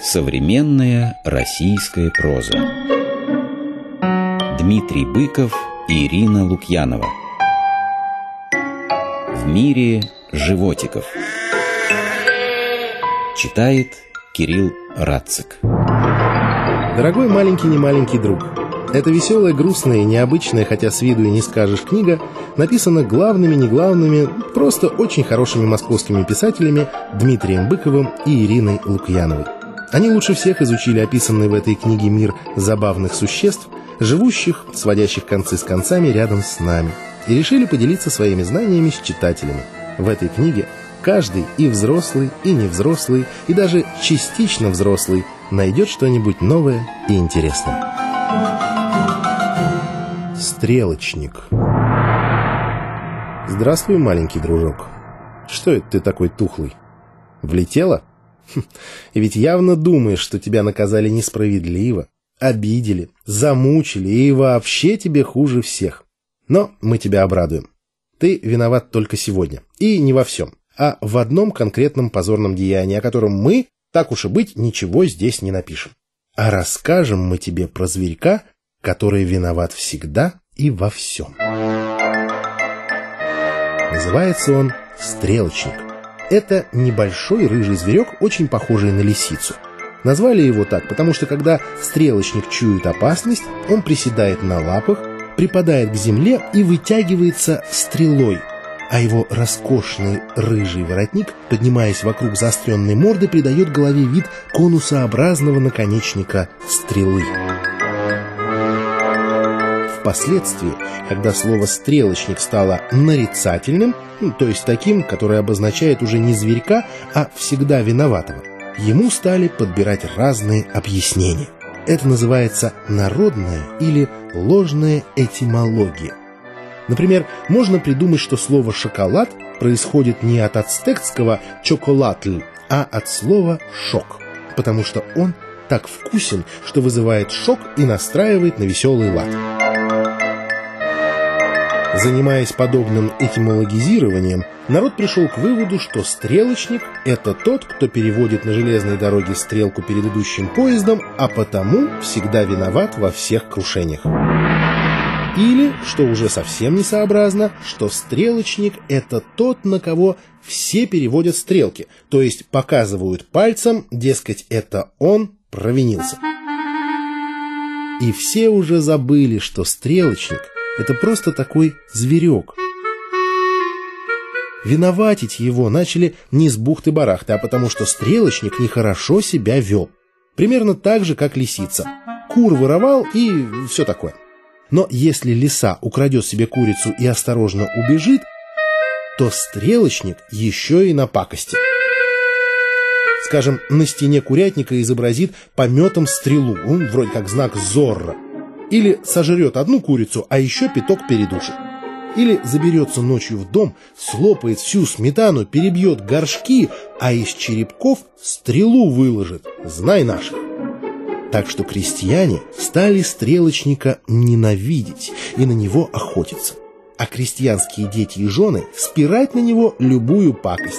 Современная российская проза. Дмитрий Быков и Ирина Лукьянова. В мире животиков. Читает Кирилл Радцик. Дорогой маленький-немаленький друг, эта веселая, грустная и необычная, хотя с виду и не скажешь, книга написана главными, не главными, просто очень хорошими московскими писателями Дмитрием Быковым и Ириной Лукьяновой. Они лучше всех изучили описанный в этой книге мир забавных существ, живущих, сводящих концы с концами рядом с нами, и решили поделиться своими знаниями с читателями. В этой книге каждый, и взрослый, и невзрослый, и даже частично взрослый, найдет что-нибудь новое и интересное. Стрелочник. Здравствуй, маленький дружок. Что это ты такой тухлый? Влетела? И ведь явно думаешь, что тебя наказали несправедливо, обидели, замучили и вообще тебе хуже всех. Но мы тебя обрадуем. Ты виноват только сегодня. И не во всем, а в одном конкретном позорном деянии, о котором мы, так уж и быть, ничего здесь не напишем. А расскажем мы тебе про зверька, который виноват всегда и во всем. Называется он стрелочник. Это небольшой рыжий зверек, очень похожий на лисицу. Назвали его так, потому что когда стрелочник чует опасность, он приседает на лапах, припадает к земле и вытягивается стрелой, а его роскошный рыжий воротник, поднимаясь вокруг заостренной морды, придает голове вид конусообразного наконечника стрелы. Впоследствии, когда слово «стрелочник» стало нарицательным, то есть таким, которое обозначает уже не зверька, а всегда виноватого, ему стали подбирать разные объяснения. Это называется народная или ложная этимология. Например, можно придумать, что слово «шоколад» происходит не от ацтекского «чоколатль», а от слова «шок», потому что он так вкусен, что вызывает шок и настраивает на веселый лад. Занимаясь подобным этимологизированием, народ пришел к выводу, что стрелочник – это тот, кто переводит на железной дороге стрелку перед идущим поездом, а потому всегда виноват во всех крушениях. Или, что уже совсем несообразно, что стрелочник – это тот, на кого все переводят стрелки, то есть показывают пальцем, дескать, это он провинился. И все уже забыли, что стрелочник – это просто такой зверек. Виноватить его начали не с бухты-барахты, а потому что стрелочник нехорошо себя вел. Примерно так же, как лисица. Кур воровал и все такое. Но если лиса украдет себе курицу и осторожно убежит, то стрелочник еще и напакостит. Скажем, на стене курятника изобразит пометом стрелу, вроде как знак Зорро. Или сожрет одну курицу, а еще пяток передушит. Или заберется ночью в дом, слопает всю сметану, перебьет горшки, а из черепков стрелу выложит. Знай наших. Так что крестьяне стали стрелочника ненавидеть и на него охотиться. А крестьянские дети и жены спирать на него любую пакость.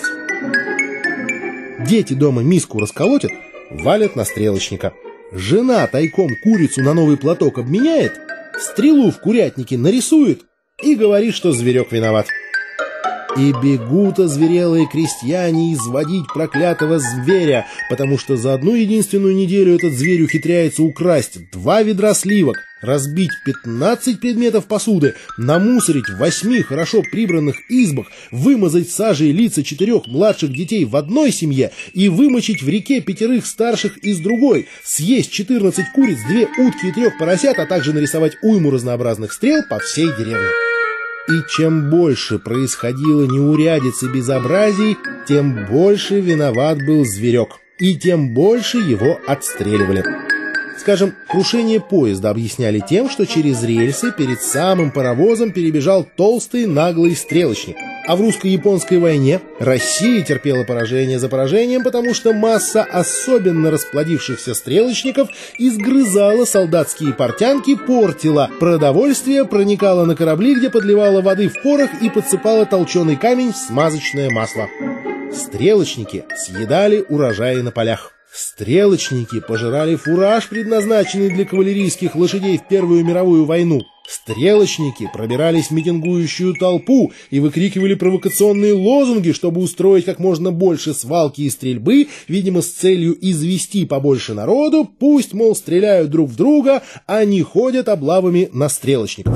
Дети дома миску расколотят, валят на стрелочника. Жена тайком курицу на новый платок обменяет, стрелу в курятнике нарисует и говорит, что зверек виноват. И бегут озверелые крестьяне изводить проклятого зверя, потому что за одну единственную неделю этот зверь ухитряется украсть 2 ведра сливок, разбить 15 предметов посуды, намусорить в 8 хорошо прибранных избах, вымазать сажей лица 4 младших детей в одной семье и вымочить в реке 5 старших из другой, съесть 14 куриц, 2 утки и 3 поросят, а также нарисовать уйму разнообразных стрел по всей деревне. И чем больше происходило неурядиц и безобразий, тем больше виноват был зверек, и тем больше его отстреливали. Скажем, крушение поезда объясняли тем, что через рельсы перед самым паровозом перебежал толстый наглый стрелочник. А в русско-японской войне Россия терпела поражение за поражением, потому что масса особенно расплодившихся стрелочников изгрызала солдатские портянки, портила продовольствие, проникала на корабли, где подливала воды в порох и подсыпала толченый камень в смазочное масло. Стрелочники съедали урожаи на полях. Стрелочники пожирали фураж, предназначенный для кавалерийских лошадей в Первую мировую войну. Стрелочники пробирались в митингующую толпу и выкрикивали провокационные лозунги, чтобы устроить как можно больше свалки и стрельбы, видимо, с целью извести побольше народу, пусть, мол, стреляют друг в друга, а не ходят облавами на стрелочников.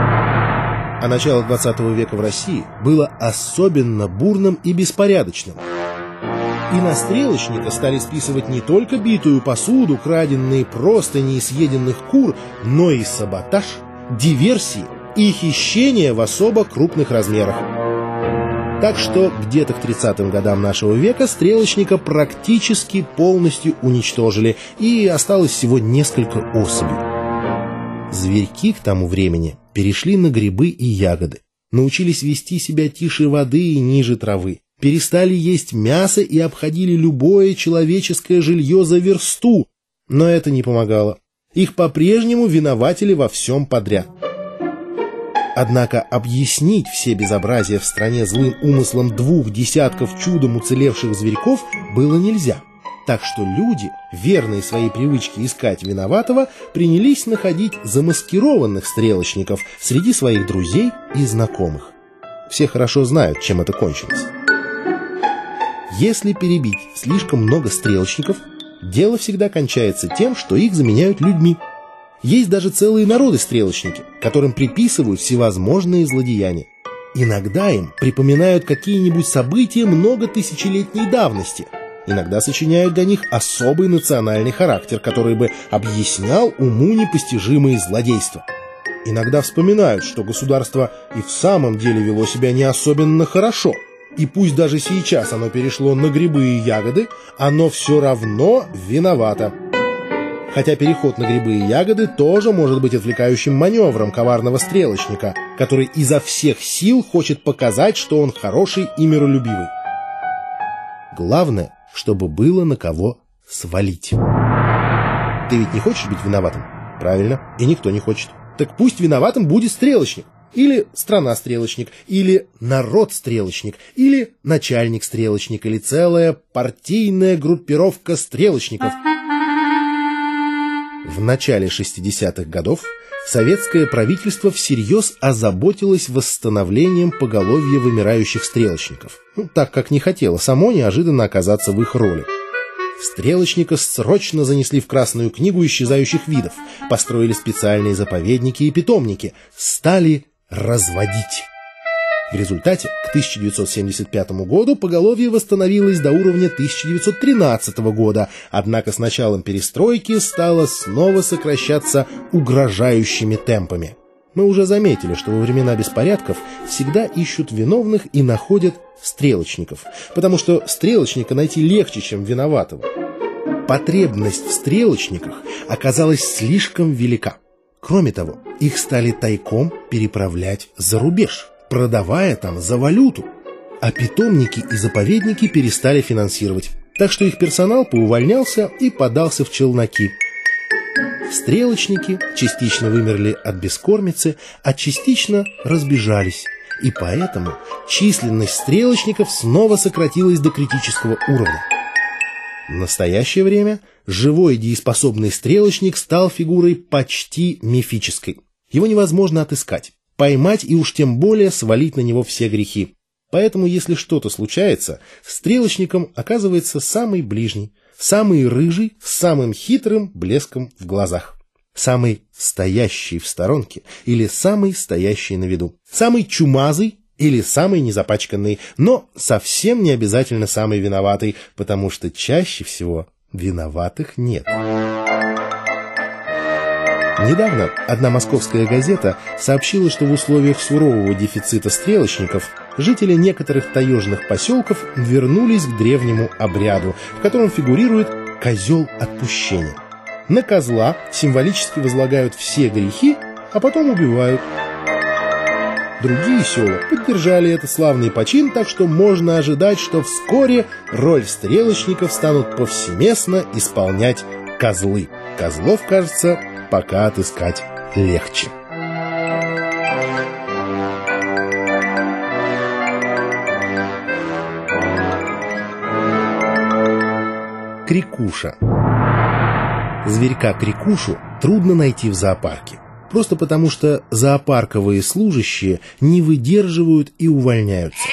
А начало 20 века в России было особенно бурным и беспорядочным. И на стрелочника стали списывать не только битую посуду, краденные простыни и съеденных кур, но и саботаж, диверсии и хищения в особо крупных размерах. Так что где-то к 30-м годам нашего века стрелочника практически полностью уничтожили, и осталось всего несколько особей. Зверьки к тому времени перешли на грибы и ягоды, научились вести себя тише воды и ниже травы, перестали есть мясо и обходили любое человеческое жилье за версту, но это не помогало. Их по-прежнему виноватили во всем подряд. Однако объяснить все безобразия в стране злым умыслом 2 десятков чудом уцелевших зверьков было нельзя. Так что люди, верные своей привычке искать виноватого, принялись находить замаскированных стрелочников среди своих друзей и знакомых. Все хорошо знают, чем это кончилось. Если перебить слишком много стрелочников, дело всегда кончается тем, что их заменяют людьми. Есть даже целые народы-стрелочники, которым приписывают всевозможные злодеяния. Иногда им припоминают какие-нибудь события многотысячелетней давности. Иногда сочиняют для них особый национальный характер, который бы объяснял уму непостижимые злодейства. Иногда вспоминают, что государство и в самом деле вело себя не особенно хорошо. И пусть даже сейчас оно перешло на грибы и ягоды, оно все равно виновато. Хотя переход на грибы и ягоды тоже может быть отвлекающим маневром коварного стрелочника, который изо всех сил хочет показать, что он хороший и миролюбивый. Главное, чтобы было на кого свалить. Ты ведь не хочешь быть виноватым? Правильно, и никто не хочет. Так пусть виноватым будет стрелочник. Или страна-стрелочник, или народ-стрелочник, или начальник-стрелочник, или целая партийная группировка стрелочников. В начале 60-х годов советское правительство всерьез озаботилось восстановлением поголовья вымирающих стрелочников, так как не хотело само неожиданно оказаться в их роли. Стрелочника срочно занесли в Красную книгу исчезающих видов, построили специальные заповедники и питомники, стали разводить. В результате к 1975 году поголовье восстановилось до уровня 1913 года, однако с началом перестройки стало снова сокращаться угрожающими темпами. Мы уже заметили, что во времена беспорядков всегда ищут виновных и находят стрелочников, потому что стрелочника найти легче, чем виноватого. Потребность в стрелочниках оказалась слишком велика. Кроме того, их стали тайком переправлять за рубеж, продавая там за валюту. А питомники и заповедники перестали финансировать, так что их персонал поувольнялся и подался в челноки. Стрелочники частично вымерли от бескормицы, а частично разбежались. И поэтому численность стрелочников снова сократилась до критического уровня. В настоящее время живой дееспособный стрелочник стал фигурой почти мифической. Его невозможно отыскать, поймать и уж тем более свалить на него все грехи. Поэтому, если что-то случается, стрелочником оказывается самый ближний, самый рыжий, с самым хитрым блеском в глазах. Самый стоящий в сторонке или самый стоящий на виду. Самый чумазый или самый незапачканный, но совсем не обязательно самый виноватый, потому что чаще всего виноватых нет. Недавно одна московская газета сообщила, что в условиях сурового дефицита стрелочников жители некоторых таежных поселков вернулись к древнему обряду, в котором фигурирует козел отпущения. На козла символически возлагают все грехи, а потом убивают. Другие села поддержали этот славный почин, так что можно ожидать, что вскоре роль стрелочников станут повсеместно исполнять козлы. Козлов, кажется, пока отыскать легче. Крикуша. Зверька крикушу трудно найти в зоопарке. Просто потому, что зоопарковые служащие не выдерживают и увольняются.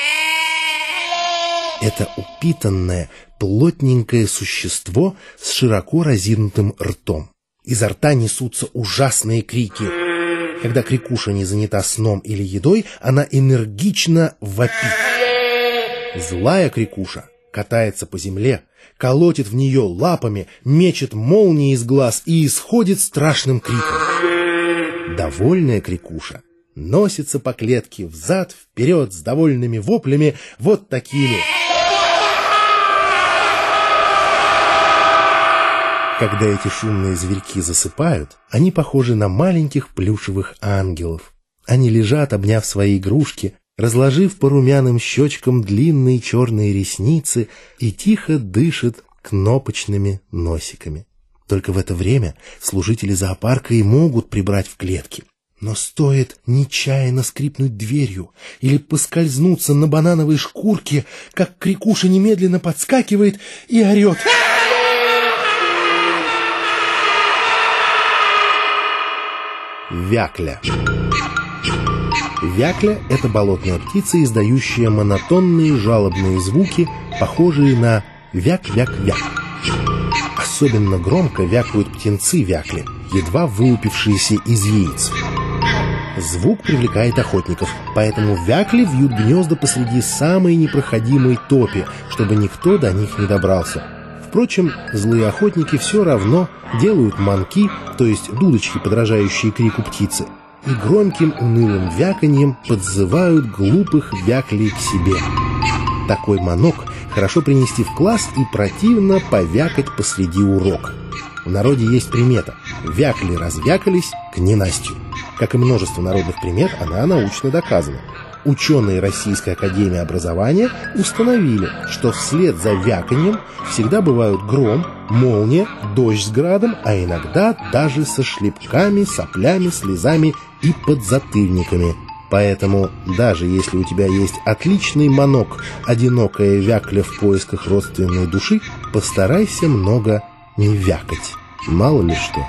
Это упитанное, плотненькое существо с широко разинутым ртом. Изо рта несутся ужасные крики. Когда крикуша не занята сном или едой, она энергично вопит. Злая крикуша катается по земле, колотит в нее лапами, мечет молнии из глаз и исходит страшным криком. Довольная крикуша носится по клетке взад-вперед с довольными воплями, вот такими. Когда эти шумные зверьки засыпают, они похожи на маленьких плюшевых ангелов. Они лежат, обняв свои игрушки, разложив по румяным щечкам длинные черные ресницы и тихо дышат кнопочными носиками. Только в это время служители зоопарка и могут прибрать в клетке. Но стоит нечаянно скрипнуть дверью или поскользнуться на банановой шкурке, как крикуша немедленно подскакивает и орет. Вякля. Вякля — это болотная птица, издающая монотонные жалобные звуки, похожие на вяк-вяк-вяк. Особенно громко вякают птенцы-вякли, едва вылупившиеся из яиц. Звук привлекает охотников, поэтому вякли вьют гнезда посреди самой непроходимой топи, чтобы никто до них не добрался. Впрочем, злые охотники все равно делают манки, то есть дудочки, подражающие крику птицы, и громким унылым вяканьем подзывают глупых вяклей к себе. Такой манок хорошо принести в класс и противно повякать посреди урока. В народе есть примета: вякли развякались к ненастью. Как и множество народных примет, она научно доказана. Ученые Российской академии образования установили, что вслед за вяканьем всегда бывают гром, молния, дождь с градом, а иногда даже со шлепками, соплями, слезами и подзатыльниками. Поэтому, даже если у тебя есть отличный манок, одинокая вякля в поисках родственной души, постарайся много не вякать. Мало ли что.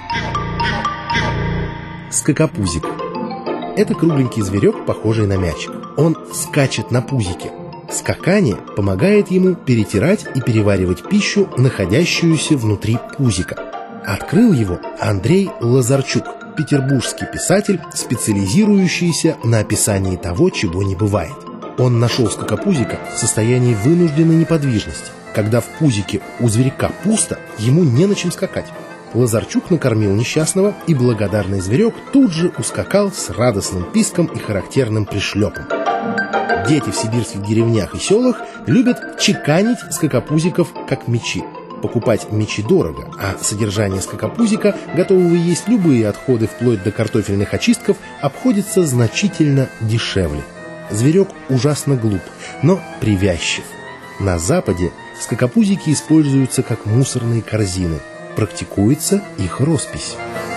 Скакопузик. Это кругленький зверек, похожий на мячик. Он скачет на пузике. Скакание помогает ему перетирать и переваривать пищу, находящуюся внутри пузика. Открыл его Андрей Лазарчук, петербургский писатель, специализирующийся на описании того, чего не бывает. Он нашел скакопузика в состоянии вынужденной неподвижности. Когда в пузике у зверька пусто, ему не на чем скакать. Лазарчук накормил несчастного, и благодарный зверек тут же ускакал с радостным писком и характерным пришлепом. Дети в сибирских деревнях и селах любят чеканить скакопузиков как мечи. Покупать мечи дорого, а содержание скакопузика, готового есть любые отходы вплоть до картофельных очистков, обходится значительно дешевле. Зверек ужасно глуп, но привязчив. На Западе скакопузики используются как мусорные корзины. Практикуется их роспись.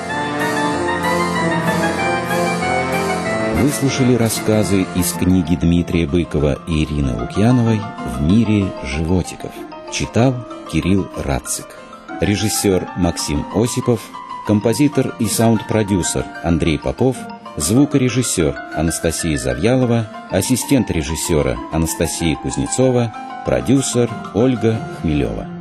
Вы слушали рассказы из книги Дмитрия Быкова и Ирины Лукьяновой «В мире животиков». Читал Кирилл Рацик. Режиссер Максим Осипов, композитор и саунд-продюсер Андрей Попов, звукорежиссер Анастасия Завьялова, ассистент режиссера Анастасия Кузнецова, продюсер Ольга Хмелева.